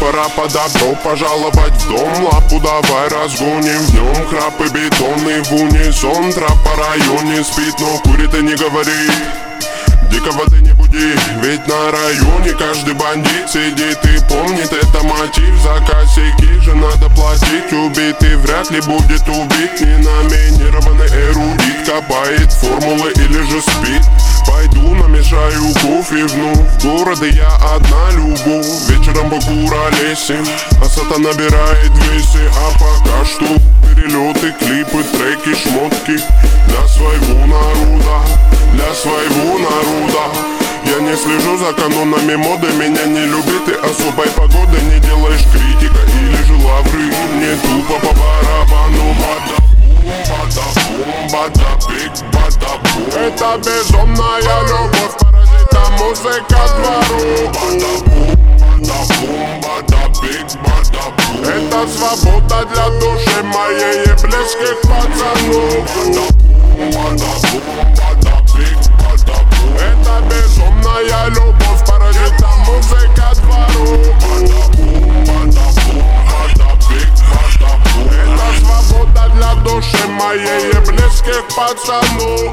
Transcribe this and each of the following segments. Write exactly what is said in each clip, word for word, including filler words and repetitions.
пора по добро пожаловать в дом. Лапу давай разгоним, в нем храп и бетонный в унисон. Трап по районе спит, но курит и не говорит. Дикого ты не буди, ведь на районе каждый бандит сидит и помнит это мотив. За косяки же надо платить, убитый вряд ли будет убит. Ненаминированный эрудит копает формулы или же спит. Пойду намешаю кофе вновь, в городе я одна любовь. Вечером по Куролесье, а сата набирает весе. А пока что перелеты, клипы, треки, шмотки для своего народа, для своего народа. Я не слежу за канонами моды, меня не любит и особой погоды. Не делаешь критика или же лавры, мне тупо по барабану. Бада-бум, бада-бик, бада-бум. Это безумная любовь, паразита музыка двору. Бада-бум, бада-бум, бада-бик, бада-бум. Это свобода для души моей и близких пацанов. Бада-бум, бада-бум, бада-бик, бада-бум. Это безумная любовь, паразита музыка двору. Бада-бум, бада-бум, бада-бик, бада-бум. Это свобода для души моей и близких пацанов.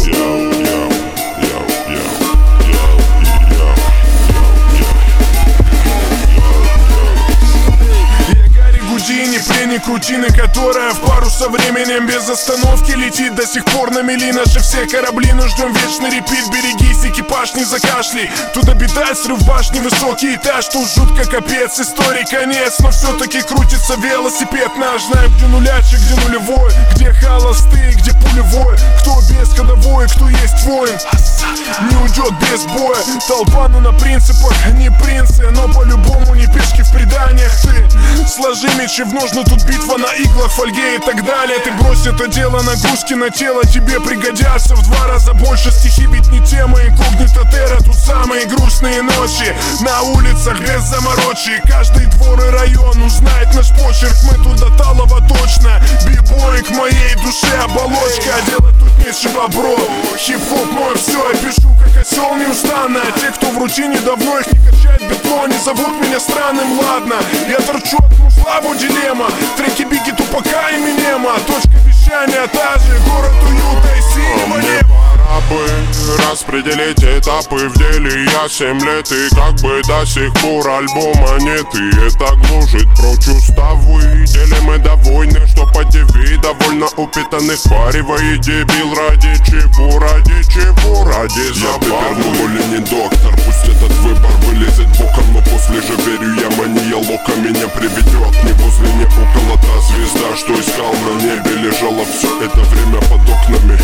Пленник рутины, которая в пару со временем без остановки летит. До сих пор на мели наши все корабли, но ждем вечный репит. Берегись, экипаж, не закашляй. Тут обитает срыв башни, высокий этаж. Тут жутко капец, истории конец. Но все-таки крутится велосипед наш. Знаем, где нулячий, где нулевой, где холостые, где пулевой. Кто без ходовой, кто есть воин, не уйдет без боя. Толпа, ну на принципах, не принцы, но по-любому не пешки в преданиях. Ты сложи мечи в ножны, тут битва на иглах, фольге и так далее. Ты брось это дело, нагрузки на тело тебе пригодятся в два раза больше. Стихи ведь не тема, инкогнито терра. Тут самые грустные ночи на улицах без заморочи. Каждый двор и район узнает наш почерк. Мы тут до талого точно. Бибой к моей душе оболочка, а делать тут нечего, бро. Хип-хоп мой все, я пишу как осел неустанно. А те, кто в рутине давно, их не качает бетло. Не зовут меня странным, ладно. Я торчу от музла, дилемма. Треки Бигги, Тупака и Минема. Точка вещания та же, город уюта и синего неба. Пора бы распределить этапы в деле. Я семь лет и как бы до сих пор альбома нет. И это гложет прочь уставы. Деле мы довольны, что по ТВ довольно упитанных впаривает дебил. Ради чего, ради чего, ради забавы. Я более не доктор, пусть этот выбор вылезет боком. Но после же верю я, мания лока меня приведет. Не возле, не около та звезда, что искал на небе. Лежала все это время под окнами.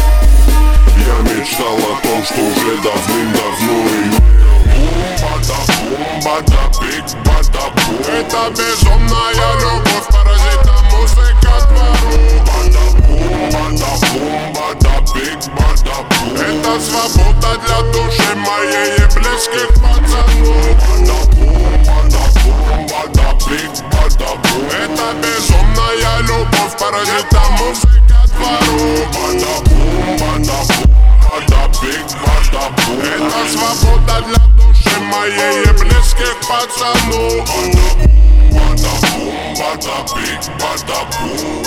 Я мечтал о том, что уже давным-давно и бум-бада-бум, бада-бик, бада-бум. Это безумная любовь, паразита музыка двору. Бада-бум, бада-бум, бада-бик, бада-бум. Это свобода для души моей и близких пацанов. Бада-бум, бада-бум, бада-бик, бада-бум. Это безумная любовь, паразита музыка двору. Бада-бум, бада-бум, бада-бик, бада-бум. Это свобода для души моей и близких пацанов. Бада-бум, бада-бум, бада-бик, бада-бум.